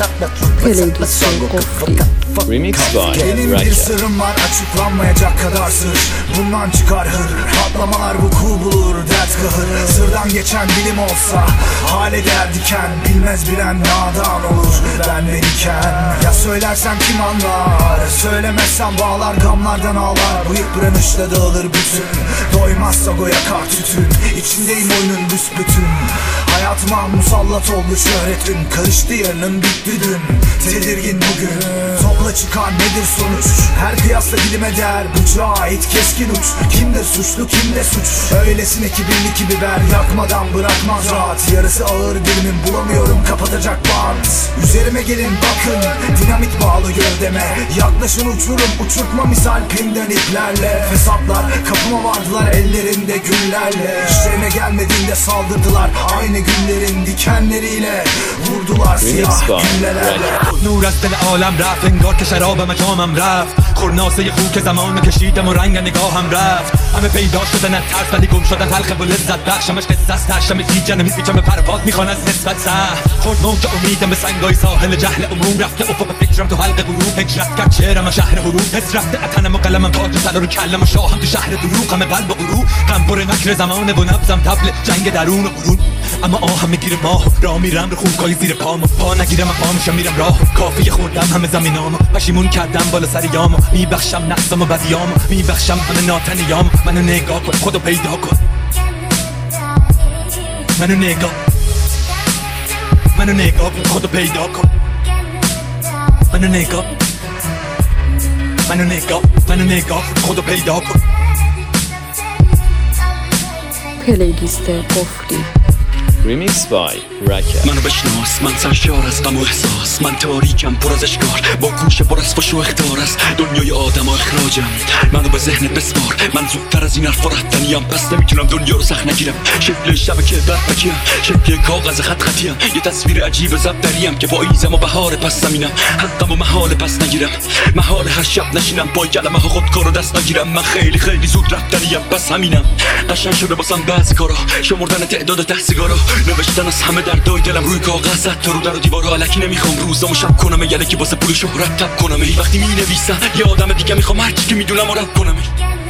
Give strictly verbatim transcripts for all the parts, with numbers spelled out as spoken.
Playlist Kofri. Remix by Benim bir sırrım var, açıklanmayacak kadar sır. Bundan çıkar hır, patlamalar vuku bulur, dert kahır. Sırdan geçen bilim olsa hale der diken. Bilmez bilen nadan olur, ben verirken. Ya söylersem kim anlar, söylemezsem bağlar, gamlardan ağlar. Bıyık direnişle dağılır bütün, doymazsa go yakar tütün. İçindeyim oyunun büsbütün, hayatıma musallat oldu şöhretin. Karıştı yarının bitti dün, tedirgin bugün. Topla çıkan nedir sonuç, her kıyasla bilime değer. Bıçağa ait keskin uç, kimdir suçlu kimde suç. Öylesine ki birlik biber, yakmadan bırakmaz rahat. Yarısı ağır dilimin, bulamıyorum kapatacak bant. Üzerime gelin bakın, dinamit bağlı gövdeme. Yaklaşın uçurum, uçurtma misal pimden iplerle. Fesatlar kapıma vardılar ellerinde güllerle. İşlerine gelmediğinde saldırdılar, aynı günlerin dikenleriyle. Vurdular siyah güllelerle. نور از دل عالم رفت انگار که شرابم جامم رفت خورناسه خو که زمان کشیدم و رنگ نگاهم رفت همه پیدا شدن از ترس ولی گم شدن حلقه و لذت بخشمش قصه است ترشم تیجن میپیچم به پرپاد میخوان از نسبت سه خورد موج امیدم به سنگای ساحل جهل عموم رفته افق فکرم تو حلقه غروب هجرت کرد شعرم شهر حروف حس رفته اتنم و قلمم تاج سر رو کلم و شاهم تو شهر دروغ همه قلب و غرور غم پر نکر زمانه و نبضم طبل جنگ درون و برون اما آهم میگیره ماه راه میرم رو خوکای زیر پامو پا نگیرم پا میشم میرم راه کافی خوردم همه زمینامو پشیمون کردم بالا سر یامو میبخشم نقصم و بدیامو میبخشم همه ناتنیامو منو نگاه کن خودو پیدا کن منو نگاه منو نگاه کن خودو پیدا کن منو نگاه منو نگاه منو نگاه کن خودو پیدا کن Playlist Kofri. Remix by Raka. منو بشناس، من سرشار از غم و احساس. من تاریکم پر از اشکار، با گوش پر از فش و اخطار است. دنیای آدم و اخراجم، منو به ذهنت بسپار. من زودتر از این حرفا رفتنیم، پس نمیتونم دنیا رو سخت نگیرم. شکل شبکه برق بکیم، شکل کاغذ خط خطیم. یه تصویر عجیب ضبط دریم که پاییزم و بهار پس زمینم. حقم و محال پس نگیرم، محال هر شب نشینم. با کلمه ها خودکار رو دست نگیرم. من خیلی خیلی زود رفتنیم، پس همینم. قشنگ شده باسم بعضی کارا، شمردن تعداد ته سیگارا، نوشتن از همه دردای دلم روی کاغذ. تا رو در و دیوارا الکی نمیخوام روزامو شب کنم، یلکی واسه پول شهرت تب کنم. وقتی مینویسم یه آدم دیگه میخوام هر چی که میدونم و رد کنم.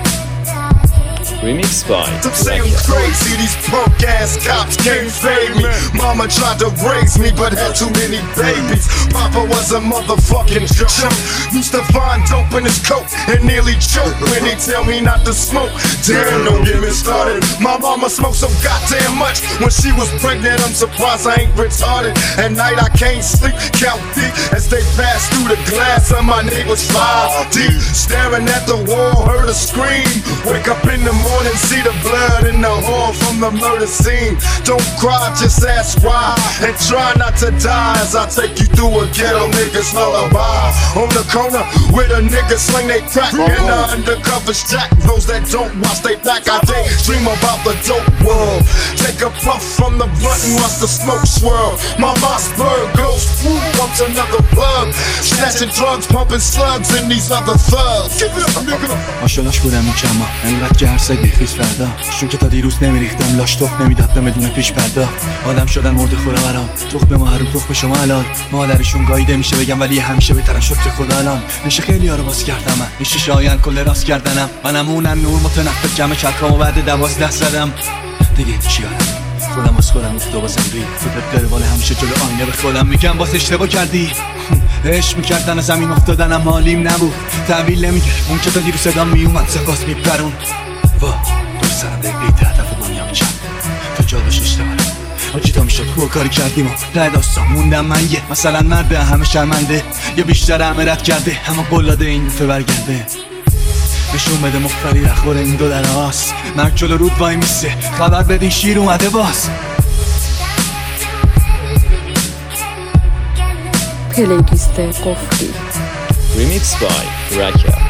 Remix by Some say I'm crazy, these punk ass cops can't fade me. Mama tried to raise me, but had too many babies. Papa was a motherfucking chump. Used to find dope in his coat and nearly choke when he tell me not to smoke. Damn, don't get me started. My mama smoked so goddamn much when she was pregnant. I'm surprised I ain't retarded. At night I can't sleep, count deep as they pass through the glass of my neighbor's five deep. Staring at the wall, heard a scream. Wake up in the morning. See the blood in the hall from the murder scene. Don't cry, just ask why, and try not to die as I take you through a ghetto nigga's lullaby. On the corner where the niggas sling they crack and the undercover jack. Those that don't watch they back, I daydream about the dope world. Take a puff from the blunt and watch the smoke swirl. My Mossberg goes through, bumps another plug. Snatching drugs, pumping slugs in these other thugs. Give it up, nigga. عاشقش بودم این کما انقدر که هر سگ خیز فردا چون که تا دیروز نمیریختم لاش تخ نمیداد بدون پیش پردا آدم شدن مرد خورا برام تخم ما هر تخم شما الان مادرشون گاییده میشه بگم ولی همیشه بهترم شکر خدا الان نشه خیلی ها رو باز کردم من نشه شاین کل راست کردنم منم اونم نور متنفر جمع چرکام و بعد دوازده زدم دیگه چیارم خودم از خودم افتو بازم ری فکر قربال همیشه جلو آینه به خودم میگم باز اشتباه کردی عشق میکردن از زمین افتادنم حالیم نبود تحویل نمیگه اون که تا دیرو صدام میومد سپاس میپرون وا دور سرم دقیقه هدف دنیا میچم تو جا باش اشتباه آجی تا میشد خوب کاری کردیم و ته داستان موندم من یه مثلا مرد همه شرمنده یا بیشتر همه رد کرده همه قلاده این دفعه برگرده نشون بده مختاری رخور این دو در آس مرد جلو رود وای میسته خبر بدین شیر اومده باز Playlist Kofri. Remix by Raka.